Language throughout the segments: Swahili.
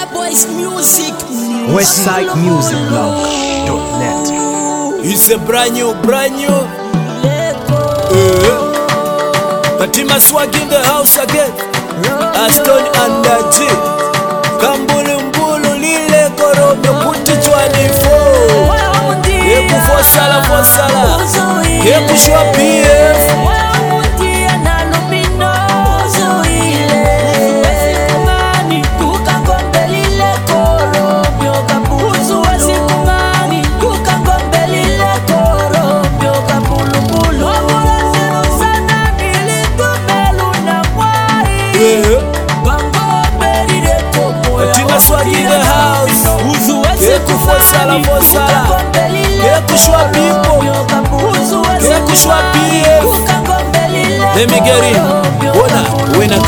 Westsidemusicblog.net. It's a brand new Fatima Swag in the house again. Aston and G Kambulumbulu lile korobyo kuti 24 Yeku fosala Yeku shwa PF Fatima Swag in the house. Yeku fosala Yeku shwa people Yeku shwa PF. Let me get in. Wena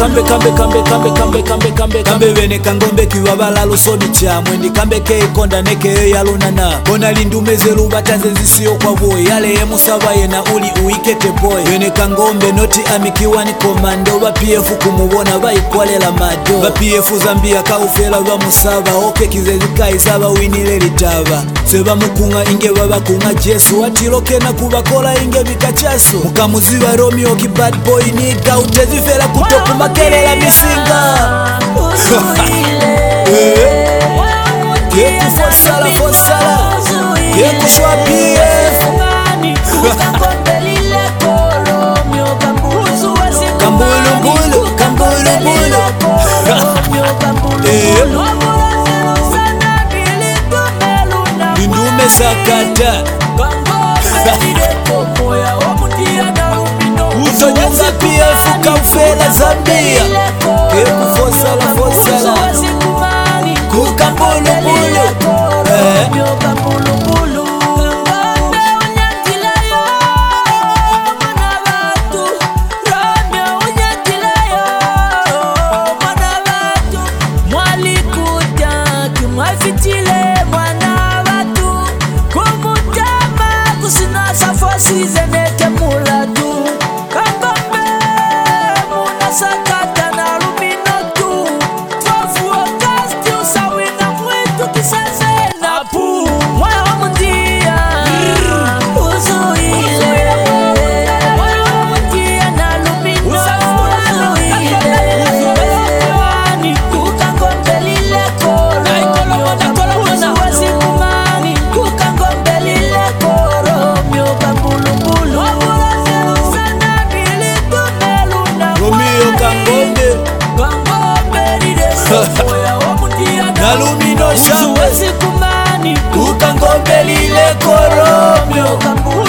kambe wene kangombe kiwabala lusoni chamwe ndi kambe keikonda neke yalunana bona lindumeze lubataze zisiyo kwa boy yale yemusaba yena uli uikete boy wene kangombe noti amikiwa ni komando ba PF kumubona bayikwalela mado ba PF Zambia kaufela ba musaba oke kizezika isaba winile litaba seba mukunga inge baba kunga Jesu atiloke na kubakola inge bikachaso mukamuziba Romeo ki bad boy nika utezifela kutoku makelela misinga Yeku fosala Yeku shwa PF Kambulumbulu Lindume sakata Uzonyeza PF kaufela Zambia Yeku fosala Kukambulumbulu Nalumino shambwe Kukangombe lile koromyo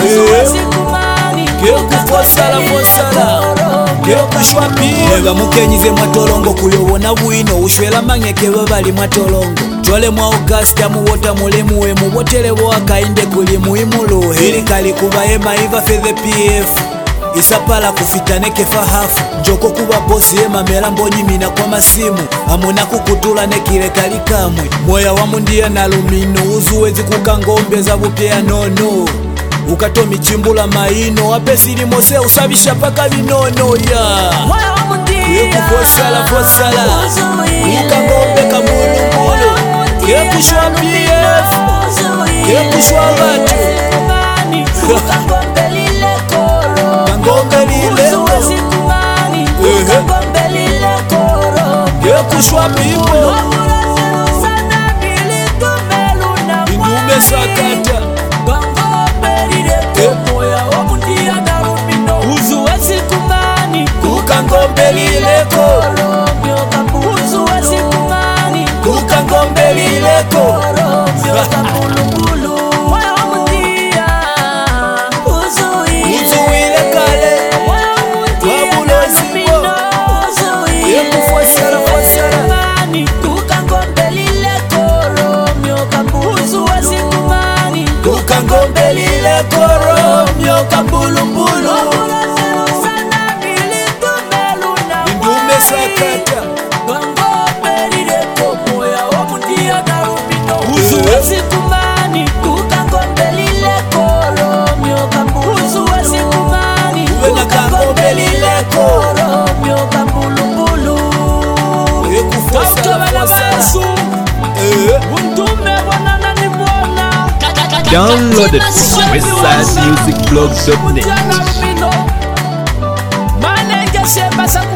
Yeku fosala Yeku shwa PF Ega mukenyize mwatolongo kuyobona bwino ushwela mangeke babali mwatolongo Chole mwa Augusta muwota mulemuwe mubotele wakainde kuli muimulu Hili kali kuba ema iva feze PF Isapala kufitane kefa hafu Njoko kuba bosi ema mela mbonyi mina kwa masimu Amuna kukutula nekile kali kamwe Moya wa mundia na lumino Uzuwezi kukangombe za bupea nono Ukatomi chimbula maino Apesili mose usabisha paka vinono ya Yeku fosala Ukangombe kamulumbulu Yeku shwa PF Yeku shwa watu Kangombe lile Yeku shwa people Indume sakata Kukangombe lile Kukangombe lile Kukangombe lile koromyo kambulumbulu Indume sakata Downloaded westsidemusicblog.net. Manenge sheba